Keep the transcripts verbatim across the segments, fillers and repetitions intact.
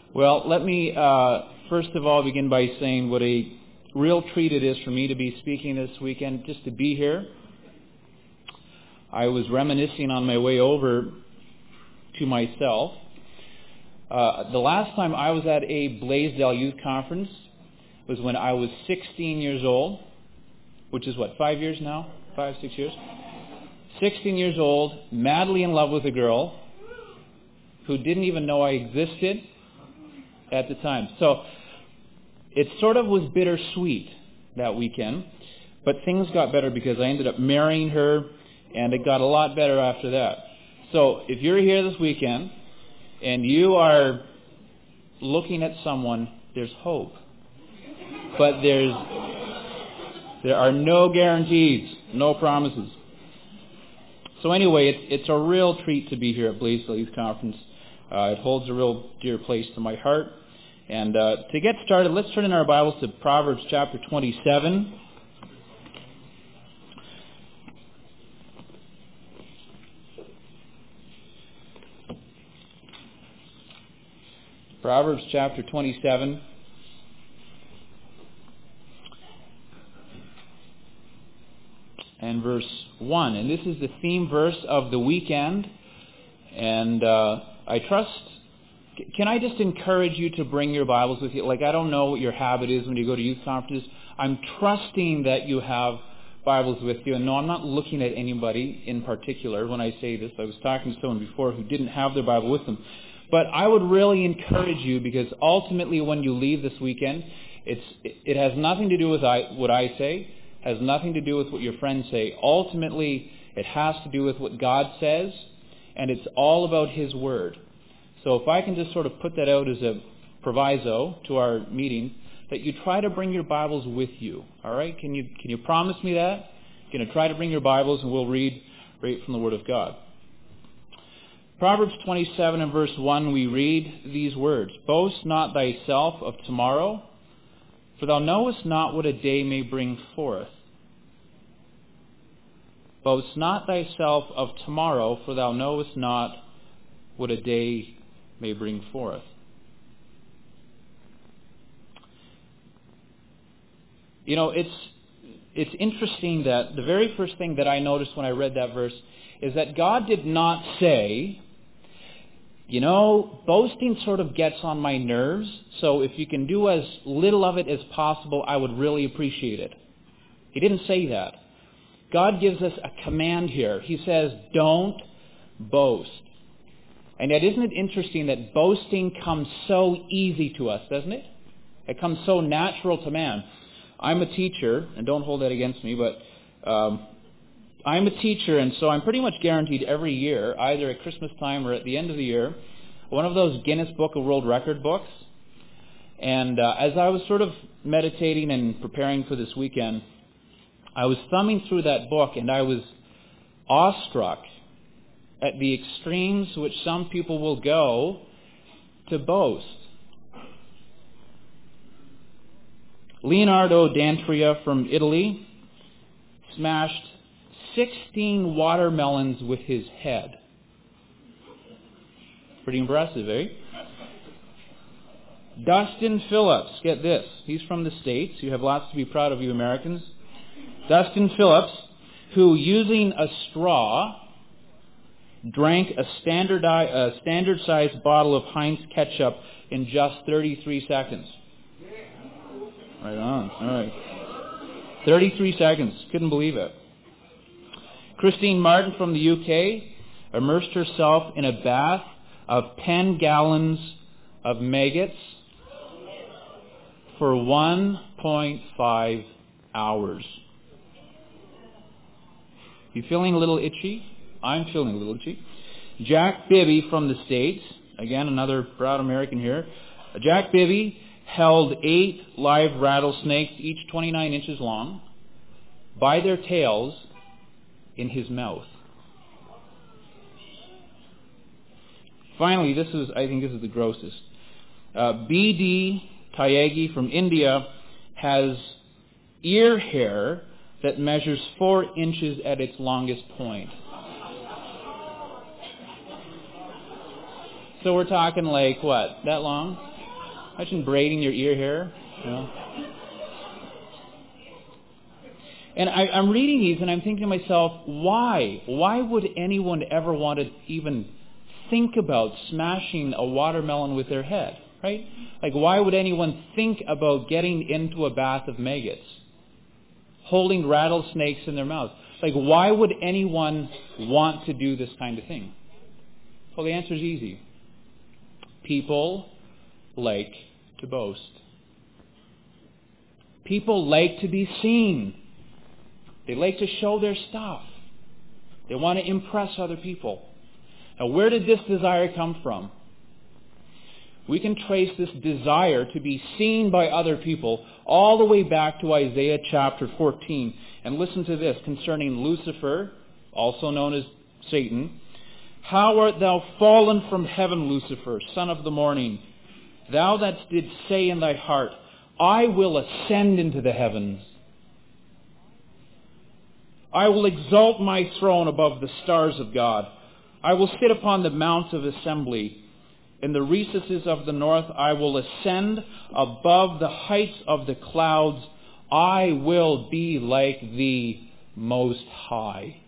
Well, let me uh, first of all begin by saying what a real treat it is for me to be speaking this weekend, just to be here. I was reminiscing on my way over to myself. Uh, the last time I was at a Blaisdell Youth Conference was when I was sixteen years old, which is what, five years now? Five, six years? sixteen years old, madly in love with a girl who didn't even know I existed at the time. So it sort of was bittersweet that weekend, but things got better because I ended up marrying her, and it got a lot better after that. So if you're here this weekend and you are looking at someone, there's hope. But there's there are no guarantees, no promises. So anyway, it's, it's a real treat to be here at Blaisdell Youth Conference. Uh, it holds a real dear place to my heart. And uh, to get started, let's turn in our Bibles to Proverbs chapter twenty-seven. Proverbs chapter twenty-seven. And verse one. And this is the theme verse of the weekend. And uh, I trust... Can I just encourage you to bring your Bibles with you? Like, I don't know what your habit is when you go to youth conferences. I'm trusting that you have Bibles with you. And no, I'm not looking at anybody in particular when I say this. I was talking to someone before who didn't have their Bible with them. But I would really encourage you, because ultimately when you leave this weekend, it's it has nothing to do with I, what I say, has nothing to do with what your friends say. Ultimately, it has to do with what God says, and it's all about His Word. So if I can just sort of put that out as a proviso to our meeting, that you try to bring your Bibles with you. All right? Can you can you promise me that? You're going to try to bring your Bibles, and we'll read right from the Word of God. Proverbs twenty-seven and verse one, we read these words: Boast not thyself of tomorrow, for thou knowest not what a day may bring forth. Boast not thyself of tomorrow, for thou knowest not what a day may bring forth. You know, it's it's interesting that the very first thing that I noticed when I read that verse is that God did not say, you know, boasting sort of gets on my nerves, so if you can do as little of it as possible, I would really appreciate it. He didn't say that. God gives us a command here. He says, don't boast. And yet, isn't it interesting that boasting comes so easy to us, doesn't it? It comes so natural to man. I'm a teacher, and don't hold that against me, but um, I'm a teacher, and so I'm pretty much guaranteed every year, either at Christmas time or at the end of the year, one of those Guinness Book of World Record books. And uh, as I was sort of meditating and preparing for this weekend, I was thumbing through that book, and I was awestruck at the extremes which some people will go to boast. Leonardo D'Andrea from Italy smashed sixteen watermelons with his head. Pretty impressive, eh? Dustin Phillips, get this, he's from the States. You have lots to be proud of, you Americans. Dustin Phillips, who using a straw drank a standard a standard-sized bottle of Heinz ketchup in just thirty-three seconds. Right on. All right. thirty-three seconds. Couldn't believe it. Christine Martin from the U K immersed herself in a bath of ten gallons of maggots for one point five hours. You feeling a little itchy? I'm feeling a little itchy. Jack Bibby from the States, again another proud American here. Jack Bibby held eight live rattlesnakes, each twenty-nine inches long, by their tails in his mouth. Finally, this is, I think this is the grossest. Uh, B D Tyagi from India has ear hair that measures four inches at its longest point. So we're talking like, what, that long? Imagine braiding your ear hair. You know? And I, I'm reading these and I'm thinking to myself, why? Why would anyone ever want to even think about smashing a watermelon with their head, right? Like, why would anyone think about getting into a bath of maggots, holding rattlesnakes in their mouth? Like, why would anyone want to do this kind of thing? Well, the answer is easy. People like to boast. People like to be seen. They like to show their stuff. They want to impress other people. Now, where did this desire come from? We can trace this desire to be seen by other people all the way back to Isaiah chapter fourteen. And listen to this concerning Lucifer, also known as Satan. How art thou fallen from heaven, Lucifer, son of the morning? Thou that didst say in thy heart, I will ascend into the heavens. I will exalt my throne above the stars of God. I will sit upon the mount of assembly. In the recesses of the north I will ascend above the heights of the clouds. I will be like the Most High.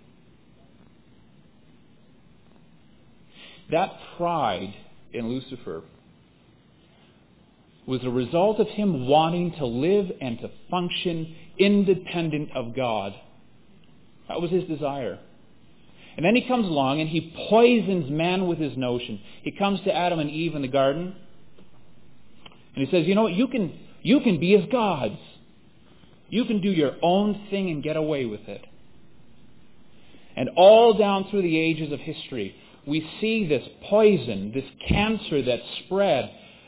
That pride in Lucifer was a result of him wanting to live and to function independent of God. That was his desire. And then he comes along and he poisons man with his notion. He comes to Adam and Eve in the garden and he says, you know what, you can, you can be as gods. You can do your own thing and get away with it. And all down through the ages of history, we see this poison, this cancer that spread.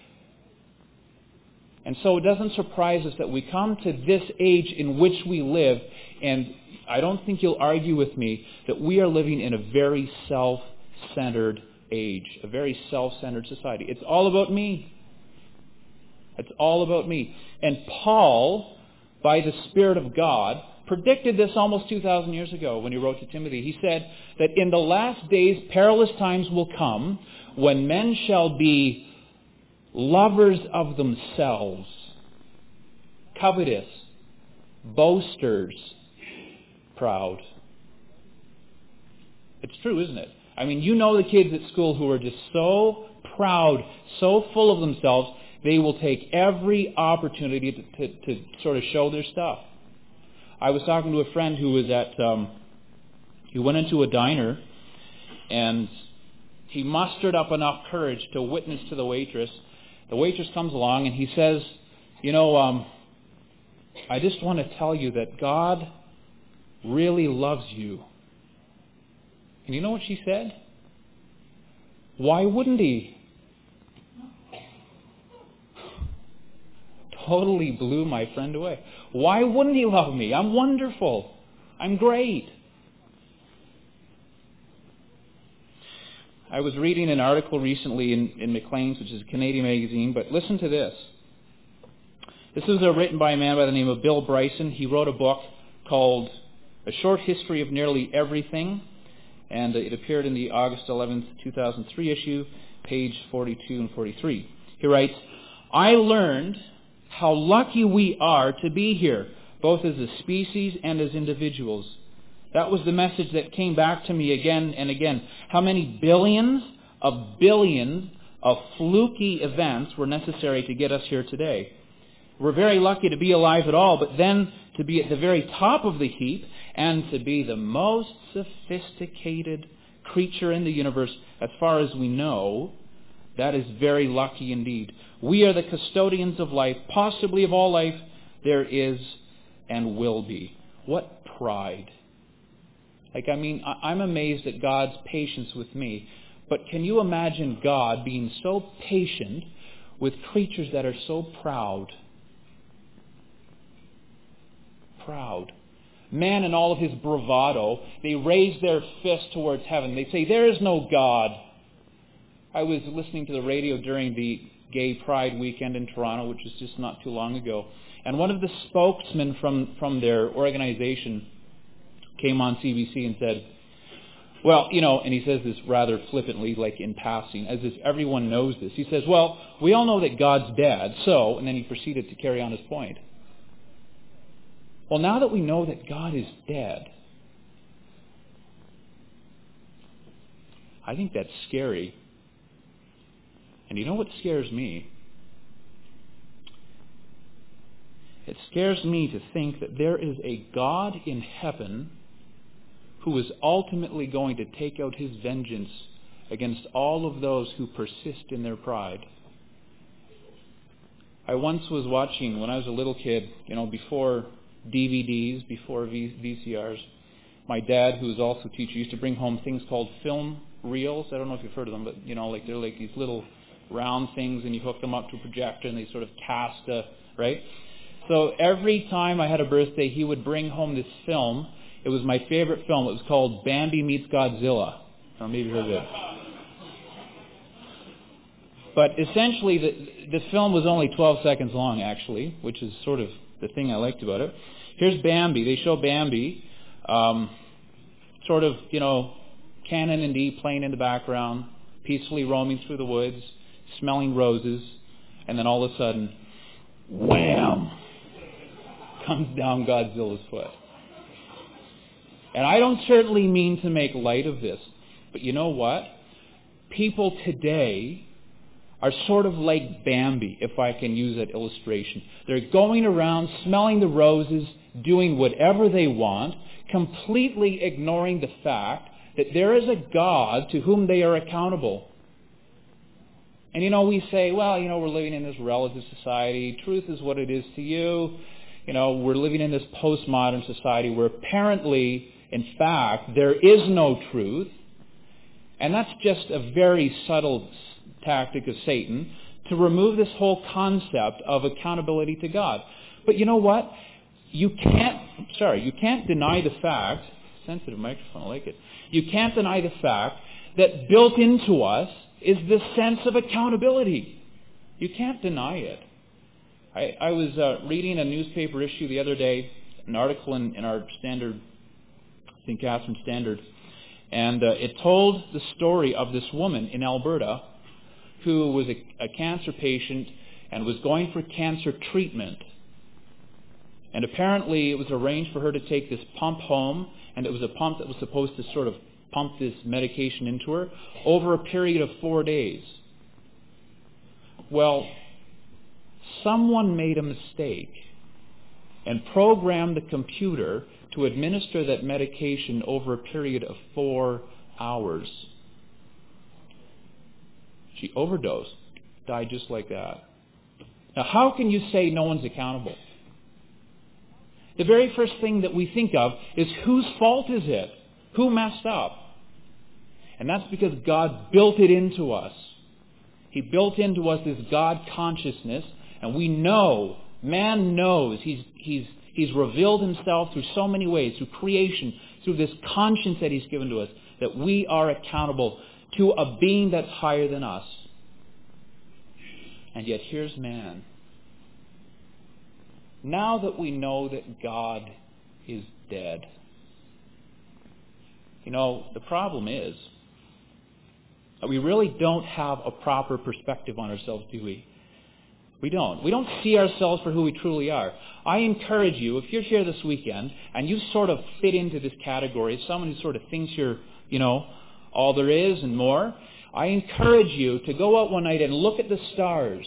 And so it doesn't surprise us that we come to this age in which we live, and I don't think you'll argue with me that we are living in a very self-centered age, a very self-centered society. It's all about me. It's all about me. And Paul, by the Spirit of God, predicted this almost two thousand years ago when he wrote to Timothy. He said that in the last days perilous times will come when men shall be lovers of themselves, covetous, boasters, proud. It's true, isn't it? I mean, you know the kids at school who are just so proud, so full of themselves, they will take every opportunity to, to, to sort of show their stuff. I was talking to a friend who was at, um, he went into a diner and he mustered up enough courage to witness to the waitress. The waitress comes along and he says, you know, um, I just want to tell you that God really loves you. And you know what she said? Why wouldn't he? Totally blew my friend away. Why wouldn't he love me? I'm wonderful. I'm great. I was reading an article recently in, in Maclean's, which is a Canadian magazine, but listen to this. This was uh, written by a man by the name of Bill Bryson. He wrote a book called A Short History of Nearly Everything, and uh, it appeared in the August eleventh, two thousand three issue, page forty-two and forty-three. He writes, I learned how lucky we are to be here, both as a species and as individuals. That was the message that came back to me again and again. How many billions of billions of fluky events were necessary to get us here today? We're very lucky to be alive at all, but then to be at the very top of the heap and to be the most sophisticated creature in the universe as far as we know, that is very lucky indeed. We are the custodians of life, possibly of all life there is and will be. What pride. Like, I mean, I'm amazed at God's patience with me. But can you imagine God being so patient with creatures that are so proud? Proud. Man in all of his bravado, they raise their fist towards heaven. They say, there is no God. I was listening to the radio during the Gay Pride weekend in Toronto, which was just not too long ago. And one of the spokesmen from, from their organization came on C B C and said, Well, you know, and he says this rather flippantly, like in passing, as if everyone knows this. He says, well, we all know that God's dead, so, and then he proceeded to carry on his point. Well, now that we know that God is dead, I think that's scary. And you know what scares me? It scares me to think that there is a God in heaven who is ultimately going to take out his vengeance against all of those who persist in their pride. I once was watching, when I was a little kid, you know, before D V Ds, before V C Rs, my dad, who was also a teacher, used to bring home things called film reels. I don't know if you've heard of them, but, you know, like they're like these little round things, and you hook them up to a projector, and they sort of cast a, right? So every time I had a birthday, he would bring home this film. It was my favorite film. It was called Bambi Meets Godzilla. Or maybe you heard of it. But essentially, the, the film was only twelve seconds long, actually, which is sort of the thing I liked about it. Here's Bambi. They show Bambi, um, sort of, you know, Canon and D playing in the background, peacefully roaming through the woods, smelling roses, and then all of a sudden, wham, comes down Godzilla's foot. And I don't certainly mean to make light of this, but you know what? People today are sort of like Bambi, if I can use that illustration. They're going around smelling the roses, doing whatever they want, completely ignoring the fact that there is a God to whom they are accountable. And you know, we say, well, you know, we're living in this relative society. Truth is what it is to you. You know, we're living in this postmodern society where apparently, in fact, there is no truth. And that's just a very subtle tactic of Satan to remove this whole concept of accountability to God. But you know what? You can't, sorry, you can't deny the fact, sensitive microphone, I like it. You can't deny the fact that built into us is this sense of accountability. You can't deny it. I, I was uh, reading a newspaper issue the other day, an article in, in our Standard, Saint Catharines Standard, and uh, it told the story of this woman in Alberta who was a, a cancer patient and was going for cancer treatment. And apparently it was arranged for her to take this pump home, and it was a pump that was supposed to sort of pump this medication into her over a period of four days. Well, someone made a mistake and programmed the computer to administer that medication over a period of four hours. She overdosed, died just like that. Now, how can you say no one's accountable? The very first thing that we think of is whose fault is it? Who messed up? And that's because God built it into us. He built into us this God consciousness, and we know, man knows, he's, he's, he's revealed himself through so many ways, through creation, through this conscience that he's given to us, that we are accountable to a being that's higher than us. And yet here's man. Now that we know that God is dead, you know, the problem is that we really don't have a proper perspective on ourselves, do we? We don't. We don't see ourselves for who we truly are. I encourage you, if you're here this weekend and you sort of fit into this category, someone who sort of thinks you're, you know, all there is and more, I encourage you to go out one night and look at the stars.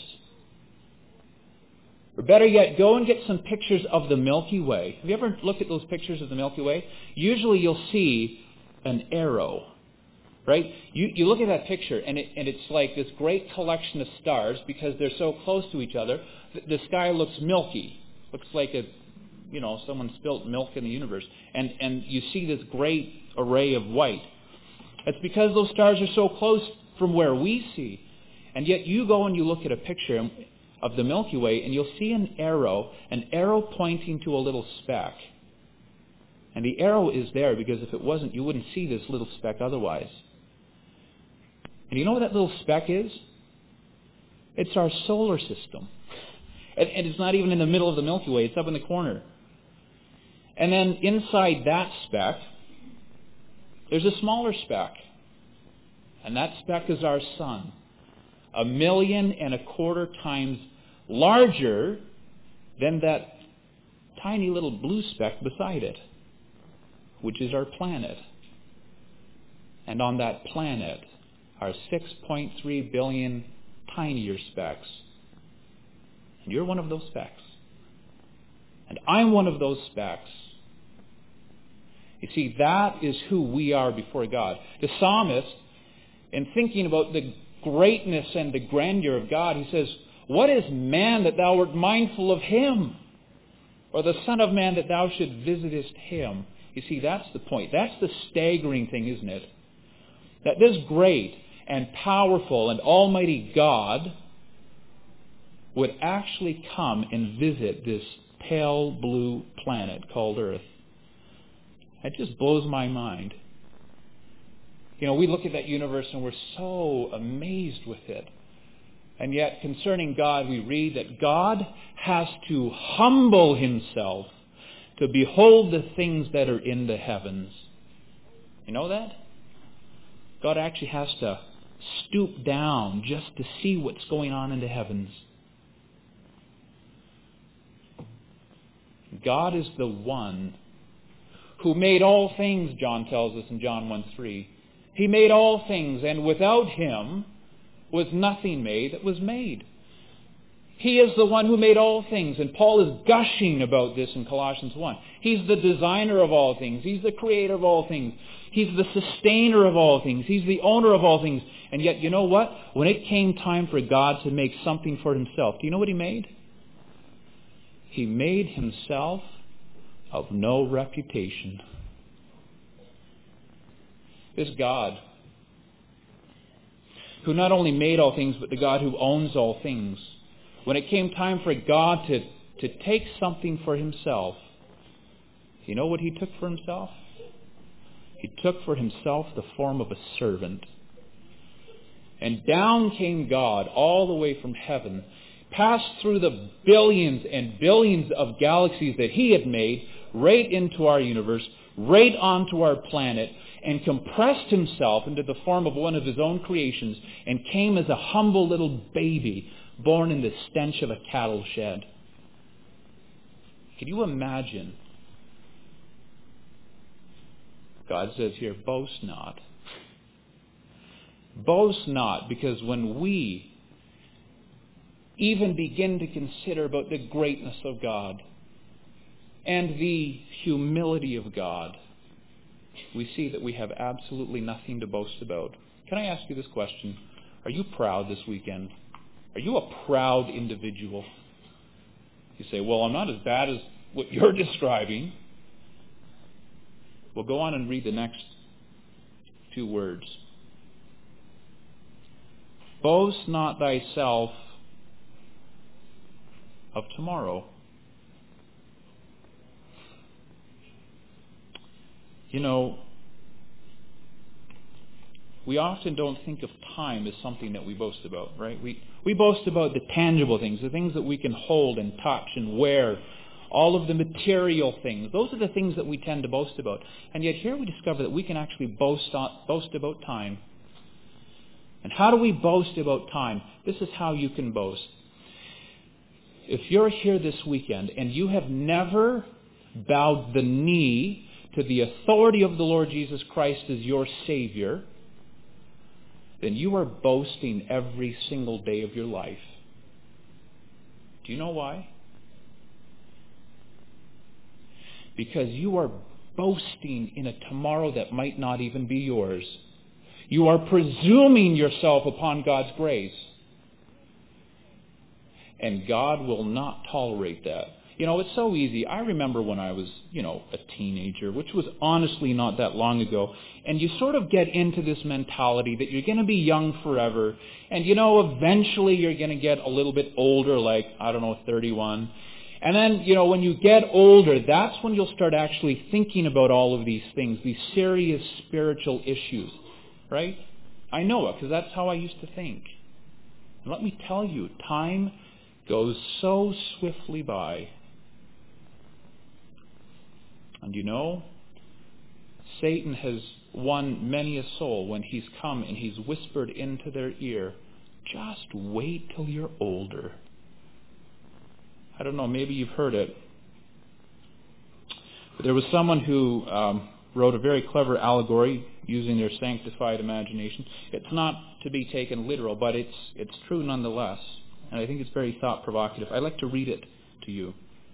Or better yet, go and get some pictures of the Milky Way. Have you ever looked at those pictures of the Milky Way? Usually you'll see an arrow, right? You, you look at that picture and, it, and it's like this great collection of stars because they're so close to each other. The, the sky looks milky. Looks like a, you know, someone spilt milk in the universe. And, and you see this great array of white. It's because those stars are so close from where we see. And yet you go and you look at a picture of the Milky Way and you'll see an arrow, an arrow pointing to a little speck. And the arrow is there because if it wasn't, you wouldn't see this little speck otherwise. And you know what that little speck is? It's our solar system. And, and it's not even in the middle of the Milky Way. It's up in the corner. And then inside that speck, There's a smaller speck, and that speck is our sun, a million and a quarter times larger than that tiny little blue speck beside it, which is our planet. And on that planet are six point three billion tinier specks. And you're one of those specks. And I'm one of those specks. You see, that is who we are before God. The psalmist, in thinking about the greatness and the grandeur of God, he says, "What is man that thou art mindful of him? Or the Son of Man that thou should visitest him?" You see, that's the point. That's the staggering thing, isn't it? That this great and powerful and almighty God would actually come and visit this pale blue planet called Earth. It just blows my mind. You know, we look at that universe and we're so amazed with it. And yet, concerning God, we read that God has to humble himself to behold the things that are in the heavens. You know that? God actually has to stoop down just to see what's going on in the heavens. God is the one who made all things, John tells us in John one three. He made all things, and without him was nothing made that was made. He is the one who made all things, and Paul is gushing about this in Colossians one. He's the designer of all things. He's the creator of all things. He's the sustainer of all things. He's the owner of all things. And yet, you know what? When it came time for God to make something for himself, do you know what he made? He made himself of no reputation. This God, who not only made all things, but the God who owns all things, when it came time for God to, to take something for himself, you know what he took for himself? He took for himself the form of a servant. And down came God all the way from heaven, passed through the billions and billions of galaxies that he had made, right into our universe, right onto our planet, and compressed himself into the form of one of his own creations, and came as a humble little baby born in the stench of a cattle shed. Can you imagine? God says here, boast not. Boast not, because when we even begin to consider about the greatness of God and the humility of God, we see that we have absolutely nothing to boast about. Can I ask you this question? Are you proud this weekend? Are you a proud individual? You say, well, I'm not as bad as what you're describing. Well, go on and read the next two words. Boast not thyself of tomorrow. You know, we often don't think of time as something that we boast about, right? We we boast about the tangible things, the things that we can hold and touch and wear, all of the material things. Those are the things that we tend to boast about. And yet here we discover that we can actually boast boast about time. And how do we boast about time? This is how you can boast. If you're here this weekend and you have never bowed the knee to the authority of the Lord Jesus Christ as your Savior, then you are boasting every single day of your life. Do you know why? Because you are boasting in a tomorrow that might not even be yours. You are presuming yourself upon God's grace. And God will not tolerate that. You know, it's so easy. I remember when I was, you know, a teenager, which was honestly not that long ago, and you sort of get into this mentality that you're going to be young forever, and, you know, eventually you're going to get a little bit older, like, I don't know, thirty-one. And then, you know, when you get older, that's when you'll start actually thinking about all of these things, these serious spiritual issues, right? I know it, because that's how I used to think. And let me tell you, time goes so swiftly by. And you know, Satan has won many a soul when he's come and he's whispered into their ear, just wait till you're older. I don't know, maybe you've heard it. But there was someone who um, wrote a very clever allegory using their sanctified imagination. It's not to be taken literal, but it's it's true nonetheless. And I think it's very thought-provocative. I'd like to read it to you.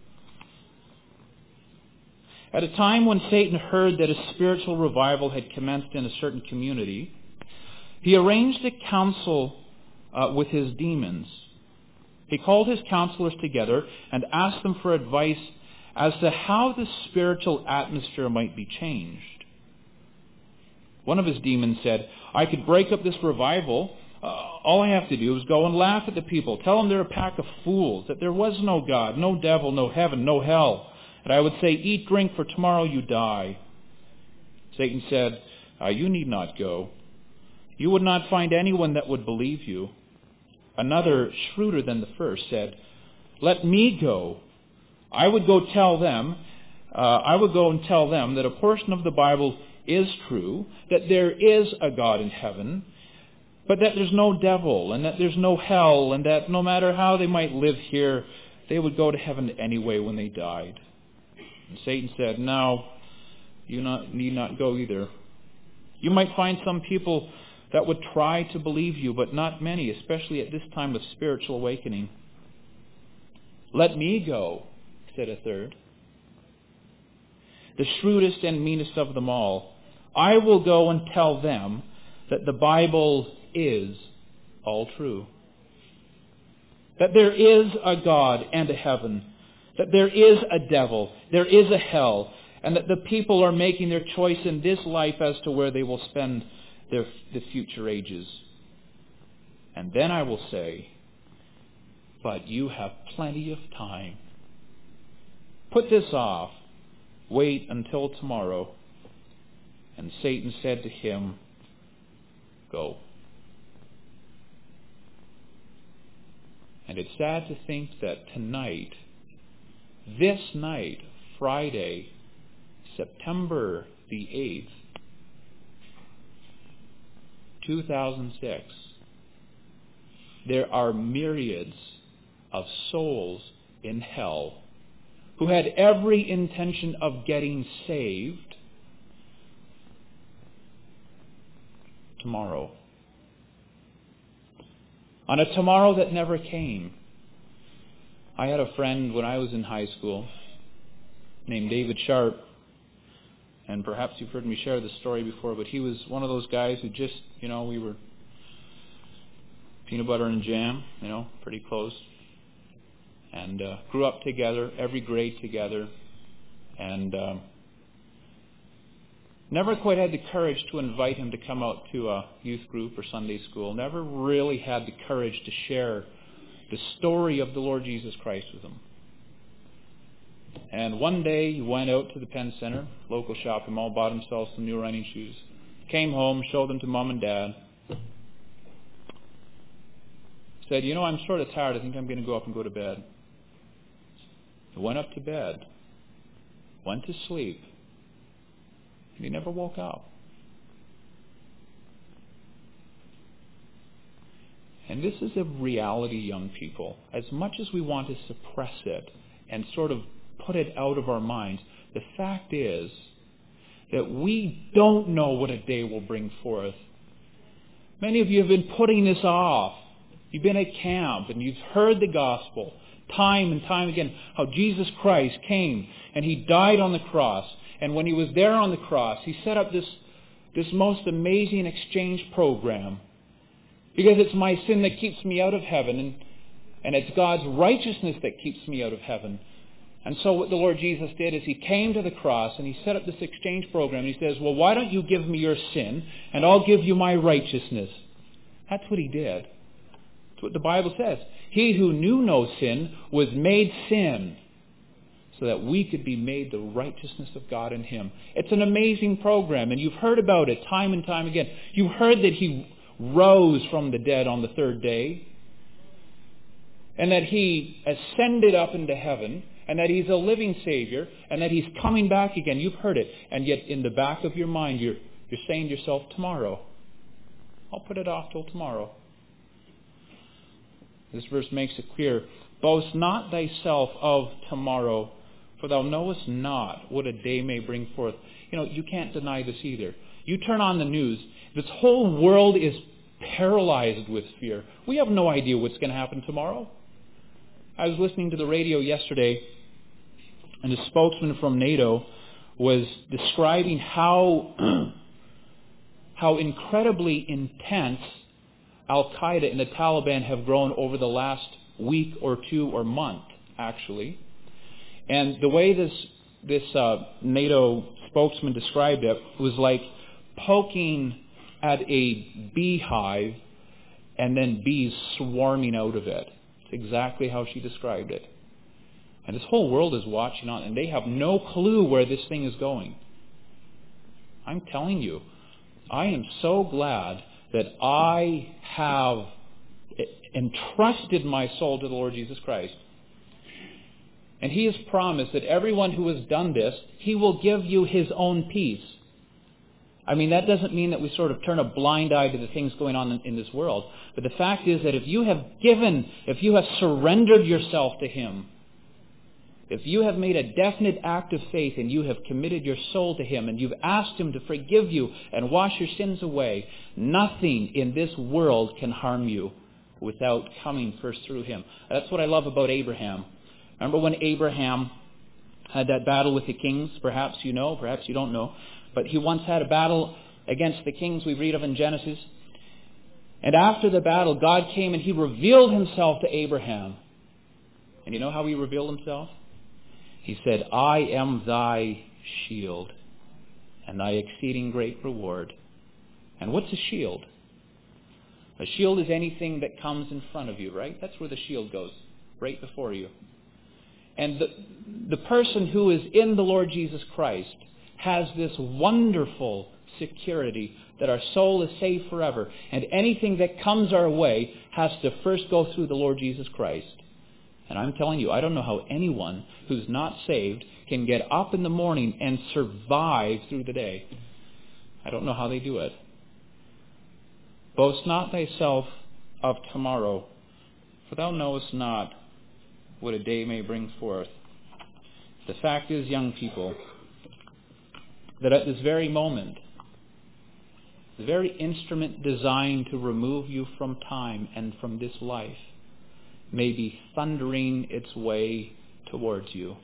At a time when Satan heard that a spiritual revival had commenced in a certain community, he arranged a council uh, with his demons. He called his counselors together and asked them for advice as to how the spiritual atmosphere might be changed. One of his demons said, I could break up this revival. Uh, all I have to do is go and laugh at the people. Tell them they're a pack of fools, that there was no God, no devil, no heaven, no hell. And I would say, eat, drink, for tomorrow you die. Satan said, uh, you need not go. You would not find anyone that would believe you. Another, shrewder than the first, said, let me go. I would go tell them, uh, I would go and tell them that a portion of the Bible is true, that there is a God in heaven, but that there's no devil, and that there's no hell, and that no matter how they might live here, they would go to heaven anyway when they died. And Satan said, no, you not, need not go either. You might find some people that would try to believe you, but not many, especially at this time of spiritual awakening. Let me go, said a third. The shrewdest and meanest of them all, I will go and tell them that the Bible is all true. That there is a God and a heaven. That there is a devil, there is a hell, and that the people are making their choice in this life as to where they will spend their, the future ages. And then I will say, but you have plenty of time. Put this off. Wait until tomorrow. And Satan said to him, go. And it's sad to think that tonight, this night, Friday, September the eighth, two thousand six, there are myriads of souls in hell who had every intention of getting saved tomorrow. On a tomorrow that never came. I had a friend when I was in high school named David Sharp, and perhaps you've heard me share this story before, but he was one of those guys who just, you know, we were peanut butter and jam, you know, pretty close, and uh, grew up together, every grade together, and um, never quite had the courage to invite him to come out to a youth group or Sunday school, never really had the courage to share the story of the Lord Jesus Christ with him. And one day he went out to the Penn Center, local shopping mall, bought himself some new running shoes, came home, showed them to Mom and Dad, said, you know, I'm sort of tired, I think I'm going to go up and go to bed. He went up to bed, went to sleep, and he never woke up. And this is a reality, young people. As much as we want to suppress it and sort of put it out of our minds, the fact is that we don't know what a day will bring forth. Many of you have been putting this off. You've been at camp and you've heard the gospel time and time again, how Jesus Christ came and he died on the cross. And when he was there on the cross, he set up this, this most amazing exchange program. Because it's my sin that keeps me out of heaven, and, and it's God's righteousness that keeps me out of heaven. And so what the Lord Jesus did is he came to the cross and he set up this exchange program. He says, well, why don't you give me your sin and I'll give you my righteousness. That's what he did. That's what the Bible says. He who knew no sin was made sin so that we could be made the righteousness of God in him. It's an amazing program, and you've heard about it time and time again. You've heard that he rose from the dead on the third day, and that he ascended up into heaven, and that He's a living Savior, and that He's coming back again. You've heard it. And yet in the back of your mind, you're, you're saying to yourself, tomorrow. I'll put it off till tomorrow. This verse makes it clear. Boast not thyself of tomorrow, for thou knowest not what a day may bring forth. You know, you can't deny this either. You turn on the news, this whole world is paralyzed with fear. We have no idea what's going to happen tomorrow. I was listening to the radio yesterday, and a spokesman from NATO was describing how how incredibly intense Al-Qaeda and the Taliban have grown over the last week or two or month, actually. And the way this this uh, NATO spokesman described it was like poking at a beehive and then bees swarming out of it. It's exactly how she described it. And this whole world is watching on, and they have no clue where this thing is going. I'm telling you, I am so glad that I have entrusted my soul to the Lord Jesus Christ. And He has promised that everyone who has done this, He will give you His own peace. I mean, that doesn't mean that we sort of turn a blind eye to the things going on in, in this world. But the fact is that if you have given, if you have surrendered yourself to Him, if you have made a definite act of faith and you have committed your soul to Him and you've asked Him to forgive you and wash your sins away, nothing in this world can harm you without coming first through Him. That's what I love about Abraham. Remember when Abraham had that battle with the kings? Perhaps you know, perhaps you don't know. But he once had a battle against the kings we read of in Genesis. And after the battle, God came and He revealed Himself to Abraham. And you know how He revealed Himself? He said, I am thy shield and thy exceeding great reward. And what's a shield? A shield is anything that comes in front of you, right? That's where the shield goes, right before you. And the, the person who is in the Lord Jesus Christ has this wonderful security that our soul is saved forever. And anything that comes our way has to first go through the Lord Jesus Christ. And I'm telling you, I don't know how anyone who's not saved can get up in the morning and survive through the day. I don't know how they do it. Boast not thyself of tomorrow, for thou knowest not what a day may bring forth. The fact is, young people, that at this very moment, the very instrument designed to remove you from time and from this life may be thundering its way towards you.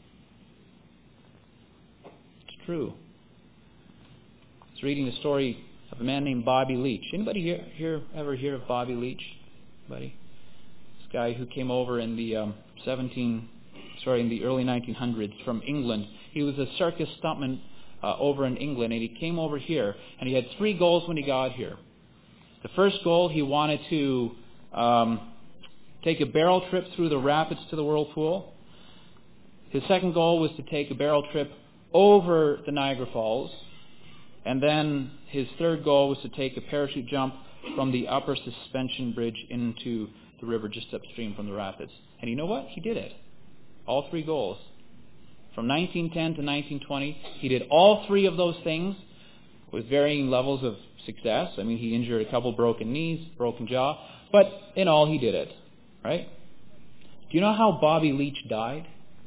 It's true. I was reading the story of a man named Bobby Leach. Anybody here, here ever hear of Bobby Leach? Anybody? This guy who came over in the um, seventeen, sorry, in the early nineteen hundreds from England. He was a circus stuntman uh, over in England, and he came over here, and he had three goals when he got here. The first goal, he wanted to um, take a barrel trip through the rapids to the whirlpool. His second goal was to take a barrel trip over the Niagara Falls. And then his third goal was to take a parachute jump from the upper suspension bridge into the river just upstream from the rapids. And you know what? He did it. All three goals. From nineteen ten to nineteen twenty, he did all three of those things with varying levels of success. I mean, he injured a couple broken knees, broken jaw, but in all, he did it. Right? Do you know how Bobby Leach died?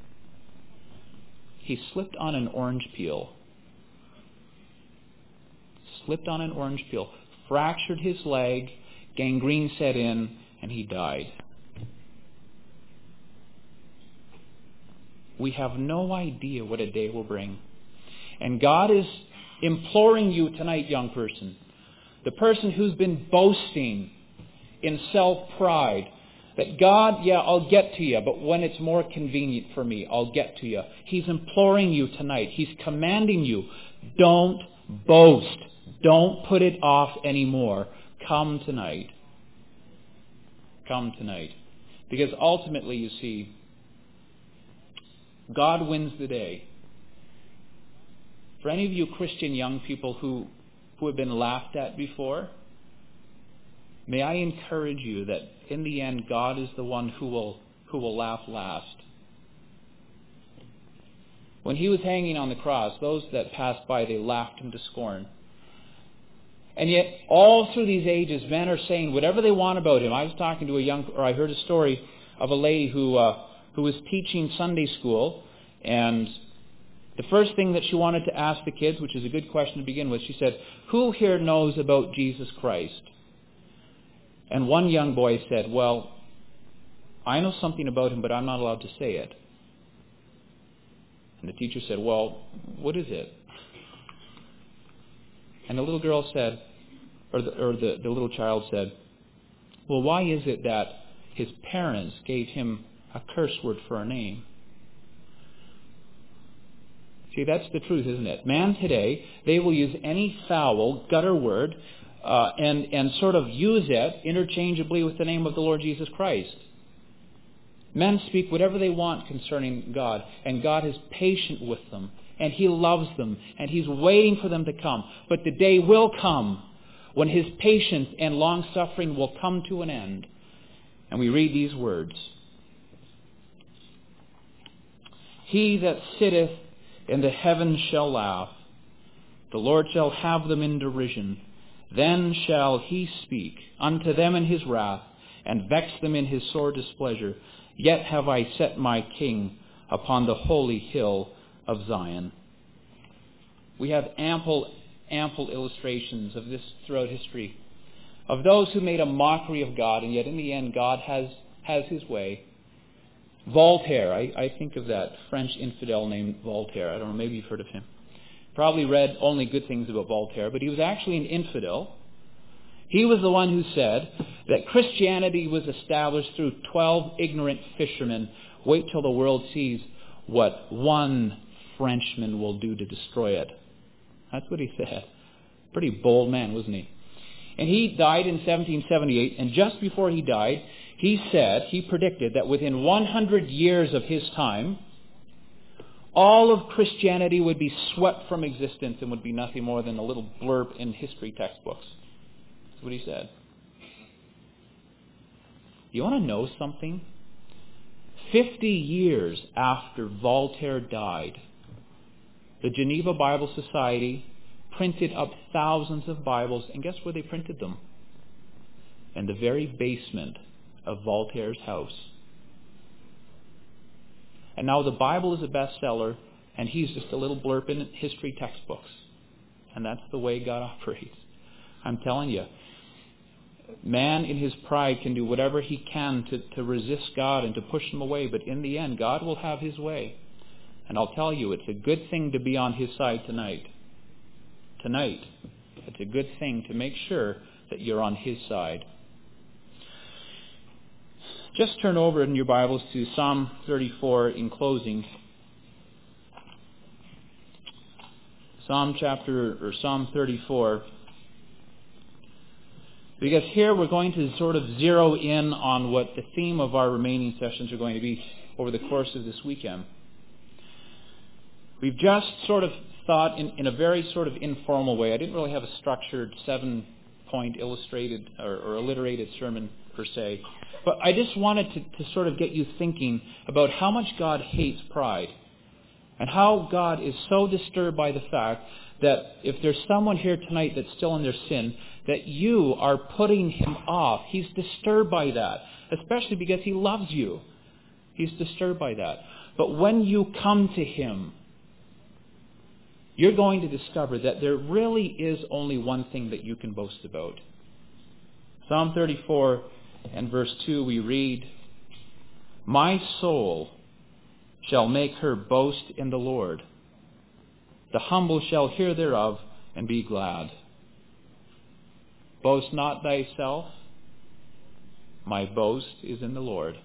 He slipped on an orange peel. Slipped on an orange peel, fractured his leg, gangrene set in, and he died. We have no idea what a day will bring. And God is imploring you tonight, young person, the person who's been boasting in self-pride, that God, yeah, I'll get to you, but when it's more convenient for me, I'll get to you. He's imploring you tonight. He's commanding you, don't boast. Don't put it off anymore. Come tonight. Come tonight. Because ultimately, you see, God wins the day. For any of you Christian young people who, who have been laughed at before, may I encourage you that in the end, God is the one who will, who will laugh last. When he was hanging on the cross, those that passed by, they laughed him to scorn. And yet, all through these ages, men are saying whatever they want about him. I was talking to a young, or I heard a story of a lady who uh, who was teaching Sunday school, and the first thing that she wanted to ask the kids, which is a good question to begin with, she said, "Who here knows about Jesus Christ?" And one young boy said, "Well, I know something about him, but I'm not allowed to say it." And the teacher said, "Well, what is it?" And the little girl said, or the, or the, the little child said, "Well, why is it that his parents gave him a curse word for a name?" See, that's the truth, isn't it? Man today, they will use any foul, gutter word uh, and, and sort of use it interchangeably with the name of the Lord Jesus Christ. Men speak whatever they want concerning God, and God is patient with them, and He loves them, and He's waiting for them to come. But the day will come when His patience and long-suffering will come to an end. And we read these words, "He that sitteth in the heavens shall laugh. The Lord shall have them in derision. Then shall He speak unto them in His wrath, and vex them in His sore displeasure. Yet have I set my King upon the holy hill of Zion." We have ample, ample illustrations of this throughout history, of those who made a mockery of God, and yet in the end God has, has His way. Voltaire, I, I think of that French infidel named Voltaire. I don't know, maybe you've heard of him. Probably read only good things about Voltaire, but he was actually an infidel. He was the one who said that Christianity was established through twelve ignorant fishermen. Wait till the world sees what one Frenchman will do to destroy it. That's what he said. Pretty bold man, wasn't he? And he died in seventeen seventy-eight, and just before he died, he said, he predicted that within one hundred years of his time, all of Christianity would be swept from existence and would be nothing more than a little blurb in history textbooks. That's what he said. You want to know something? Fifty years after Voltaire died, the Geneva Bible Society printed up thousands of Bibles, and guess where they printed them? In the very basement of Voltaire's house. And now the Bible is a bestseller, and he's just a little blurb in history textbooks. And that's the way God operates. I'm telling you, man in his pride can do whatever he can to, to resist God and to push him away, but in the end, God will have His way. And I'll tell you, it's a good thing to be on His side tonight. Tonight, it's a good thing to make sure that you're on His side. Just turn over in your Bibles to Psalm thirty-four in closing. Psalm chapter, or Psalm thirty-four. Because here we're going to sort of zero in on what the theme of our remaining sessions are going to be over the course of this weekend. We've just sort of thought in, in a very sort of informal way. I didn't really have a structured seven-point illustrated or, or alliterated sermon per se. But I just wanted to, to sort of get you thinking about how much God hates pride. And how God is so disturbed by the fact that if there's someone here tonight that's still in their sin, that you are putting Him off. He's disturbed by that, especially because He loves you. He's disturbed by that. But when you come to Him, you're going to discover that there really is only one thing that you can boast about. Psalm thirty-four and verse two we read, "My soul shall make her boast in the Lord. The humble shall hear thereof and be glad. Boast not thyself. My boast is in the Lord."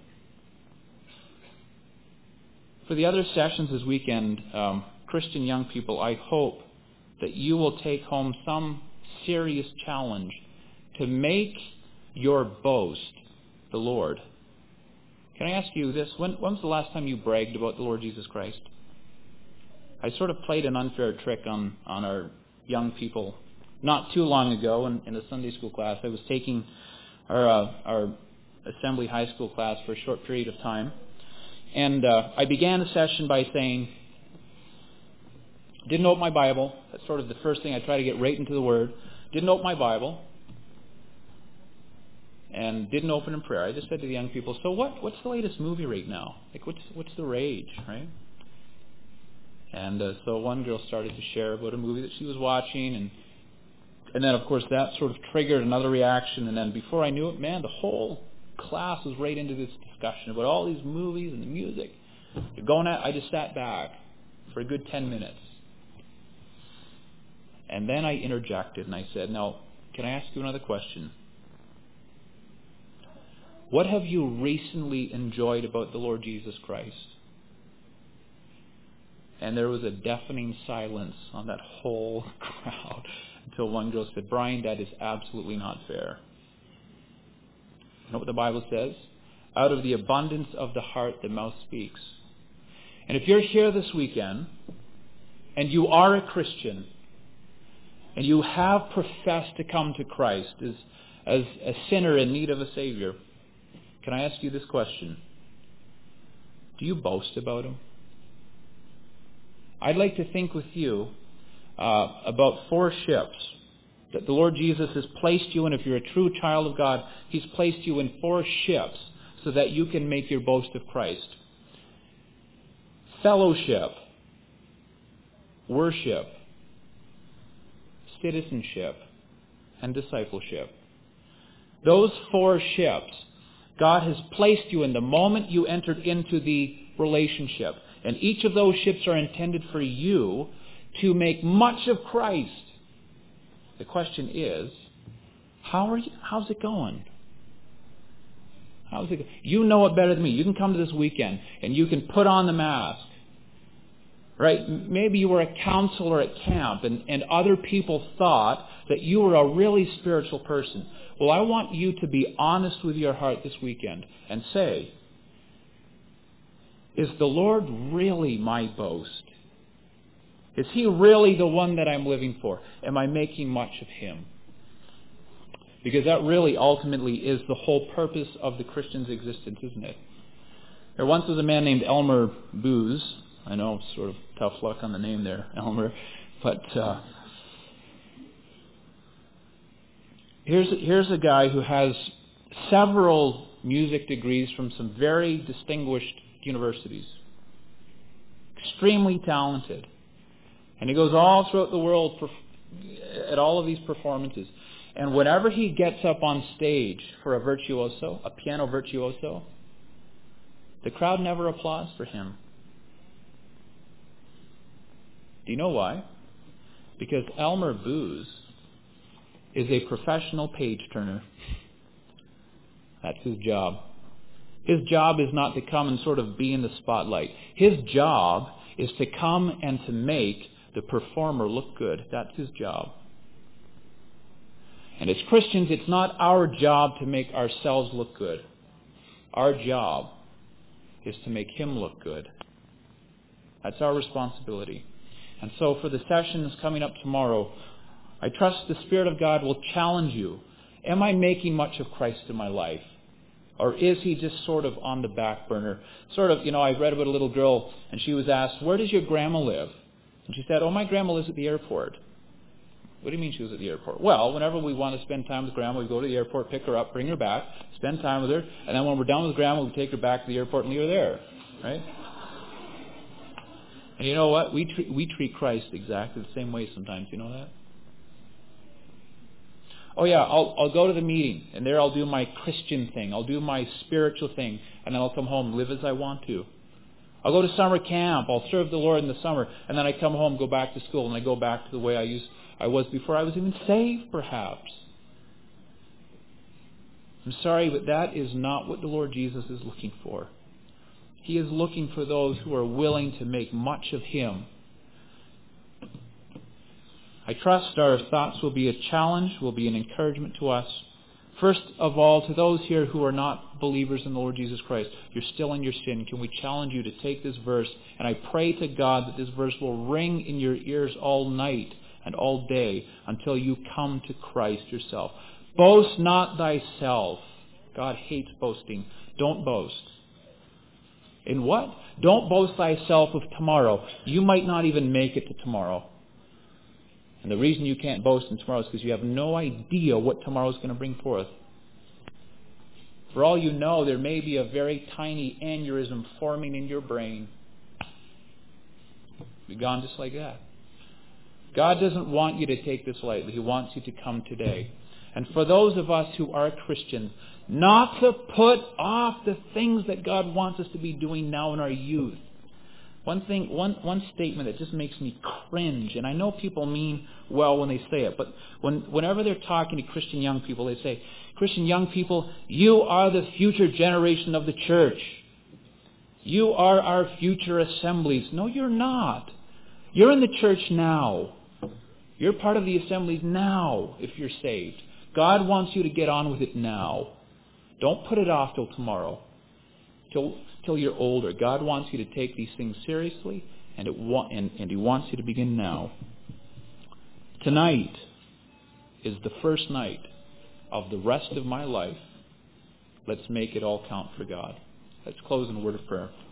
For the other sessions this weekend, um, Christian young people, I hope that you will take home some serious challenge to make your boast the Lord. Can I ask you this? When, when was the last time you bragged about the Lord Jesus Christ? I sort of played an unfair trick on, on our young people not too long ago in, in a Sunday school class. I was taking our, uh, our assembly high school class for a short period of time. And uh, I began the session by saying, Didn't open my Bible. That's sort of the first thing. I try to get right into the Word. Didn't open my Bible. And didn't open in prayer. I just said to the young people, so what? What's the latest movie right now? Like, what's what's the rage, right? And uh, so one girl started to share about a movie that she was watching, and and then, of course, that sort of triggered another reaction. And then before I knew it, man, the whole class was right into this discussion about all these movies and the music. They're going at, I just sat back for a good ten minutes. And then I interjected and I said, now, can I ask you another question? What have you recently enjoyed about the Lord Jesus Christ? And there was a deafening silence on that whole crowd until one girl said, Brian, that is absolutely not fair. You know what the Bible says? Out of the abundance of the heart, the mouth speaks. And if you're here this weekend, and you are a Christian, and you have professed to come to Christ as, as a sinner in need of a Savior, can I ask you this question? Do you boast about Him? I'd like to think with you uh, about four ships that the Lord Jesus has placed you in. If you're a true child of God, He's placed you in four ships so that you can make your boast of Christ. Fellowship, worship, citizenship, and discipleship. Those four ships God has placed you in the moment you entered into the relationship. And each of those ships are intended for you to make much of Christ. The question is, how are you, how's it going? How's it going? You know it better than me. You can come to this weekend and you can put on the mask. Right? Maybe you were a counselor at camp and, and other people thought that you were a really spiritual person. Well, I want you to be honest with your heart this weekend and say, is the Lord really my boast? Is He really the one that I'm living for? Am I making much of Him? Because that really ultimately is the whole purpose of the Christian's existence, isn't it? There once was a man named Elmer Booz. I know, sort of tough luck on the name there, Elmer. But uh, here's, here's a guy who has several music degrees from some very distinguished universities. Extremely talented. And he goes all throughout the world perf- at all of these performances. And whenever he gets up on stage for a virtuoso, a piano virtuoso, the crowd never applauds for him. Do you know why? Because Elmer Booz is a professional page turner. That's his job. His job is not to come and sort of be in the spotlight. His job is to come and to make the performer look good. That's his job. And as Christians, it's not our job to make ourselves look good. Our job is to make Him look good. That's our responsibility. And so for the sessions coming up tomorrow, I trust the Spirit of God will challenge you. Am I making much of Christ in my life? Or is He just sort of on the back burner? Sort of, you know, I read about a little girl and she was asked, where does your grandma live? And she said, oh, my grandma lives at the airport. What do you mean she was at the airport? Well, whenever we want to spend time with grandma, we go to the airport, pick her up, bring her back, spend time with her, and then when we're done with grandma, we take her back to the airport and leave her there. Right? And you know what? We treat, we treat Christ exactly the same way sometimes. You know that? Oh yeah, I'll, I'll go to the meeting, and there I'll do my Christian thing. I'll do my spiritual thing, and then I'll come home and live as I want to. I'll go to summer camp. I'll serve the Lord in the summer, and then I come home, go back to school, and I go back to the way I used I was before I was even saved, perhaps. I'm sorry, but that is not what the Lord Jesus is looking for. He is looking for those who are willing to make much of Him. I trust our thoughts will be a challenge, will be an encouragement to us. First of all, to those here who are not believers in the Lord Jesus Christ, you're still in your sin. Can we challenge you to take this verse? And I pray to God that this verse will ring in your ears all night and all day until you come to Christ yourself. Boast not thyself. God hates boasting. Don't boast. In what? Don't boast thyself of tomorrow. You might not even make it to tomorrow. And the reason you can't boast in tomorrow is because you have no idea what tomorrow is going to bring forth. For all you know, there may be a very tiny aneurysm forming in your brain. Be gone just like that. God doesn't want you to take this lightly. He wants you to come today. And for those of us who are Christians, not to put off the things that God wants us to be doing now in our youth. One thing, one, one statement that just makes me cringe, and I know people mean well when they say it, but when, whenever they're talking to Christian young people, they say, Christian young people, you are the future generation of the church. You are our future assemblies. No, you're not. You're in the church now. You're part of the assemblies now if you're saved. God wants you to get on with it now. Don't put it off till tomorrow, till, till you're older. God wants you to take these things seriously, and, it wa- and, and He wants you to begin now. Tonight is the first night of the rest of my life. Let's make it all count for God. Let's close in a word of prayer.